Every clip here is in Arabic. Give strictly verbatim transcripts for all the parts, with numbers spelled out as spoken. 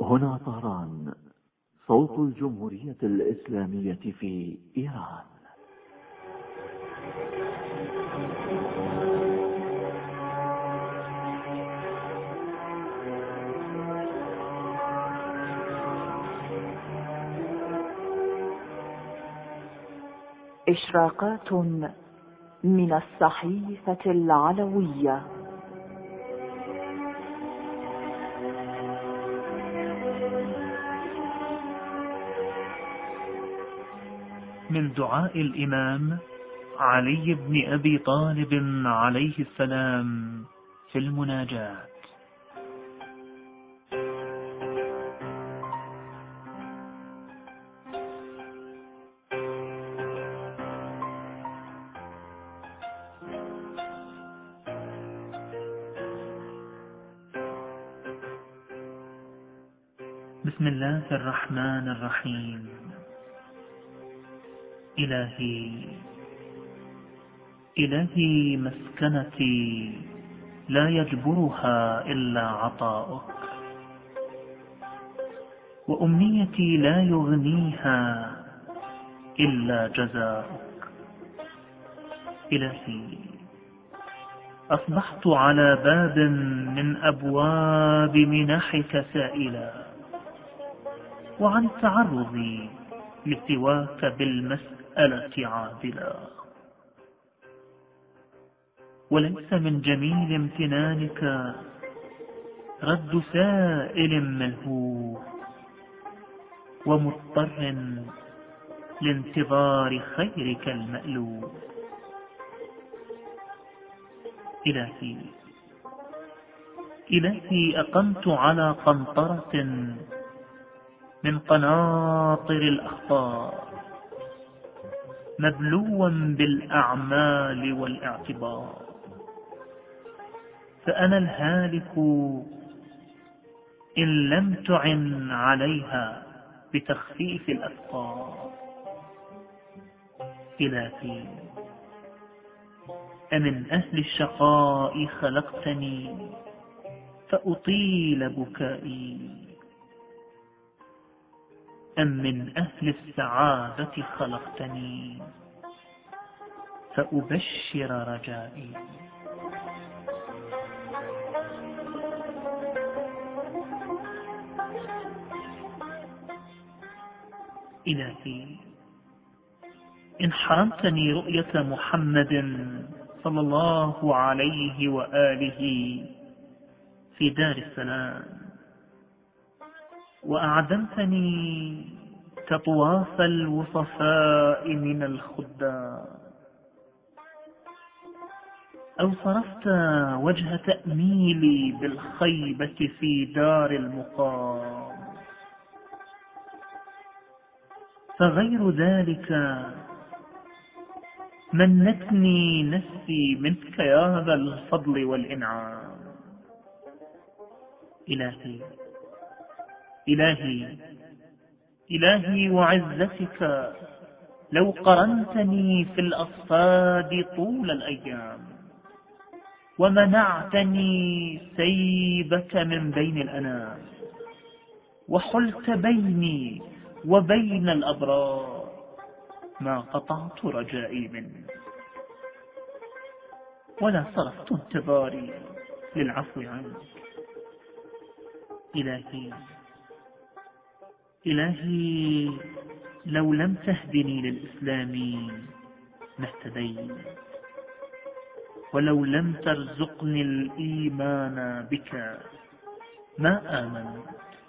هنا طهران، صوت الجمهورية الإسلامية في إيران. إشراقات من الصحيفة العلوية. من دعاء الإمام علي بن أبي طالب عليه السلام في المناجاة. بسم الله الرحمن الرحيم. إلهي إلهي مسكنتي لا يجبرها إلا عطاؤك، وأمنيتي لا يغنيها إلا جزاؤك. إلهي أصبحت على باب من أبواب منحك سائلا، وعن تعرضي لسواك بالمسألة عادلا، وليس من جميل امتنانك رد سائل ملهوف، ومضطر لانتظار خيرك المألوف. إلهي إلهي أقمت على قنطرة من قناطر الأخطار، مبلوا بالأعمال والاعتبار، فأنا الهالك إن لم تعن عليها بتخفيف الأثقال. إلهي أمن أهل الشقاء خلقتني فأطيل بكائي، أم من أهل السعادة خلقتني فأبشر رجائي. إلهي إن حرمتني رؤية محمد صلى الله عليه وآله في دار السلام، وأعدمتني كطواف الوصفاء من الخدام، أو صرفت وجه تأميلي بالخيبة في دار المقام، فغير ذلك منتني نفسي منك يا ذا الفضل والإنعام. إلهي إلهي إلهي وعزتك لو قرنتني في الأصفاد طول الأيام، ومنعتني سيبك من بين الأنام، وحلت بيني وبين الأبرار، ما قطعت رجائي منك، ولا صرفت انتظاري للعفو عنك. إلهي إلهي لو لم تهدني للإسلام ما اهتديت، ولو لم ترزقني الإيمان بك ما آمنت،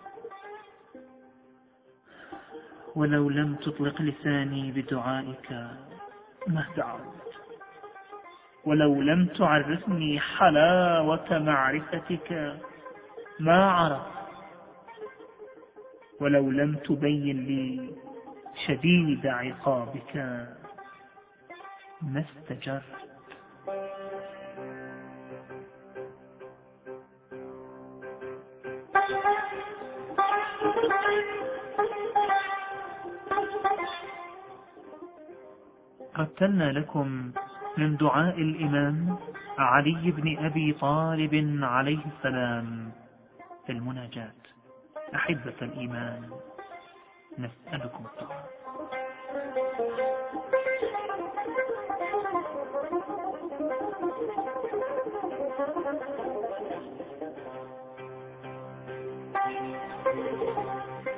ولو لم تطلق لساني بدعائك ما دعوت، ولو لم تعرفني حلاوة معرفتك ما عرفت، ولو لم تبين لي شديد عقابك ما استجرت. رتلنا لكم من دعاء الإمام علي بن أبي طالب عليه السلام في المناجاة. أحبة الإيمان، نسألكم الطاعة. Thank you.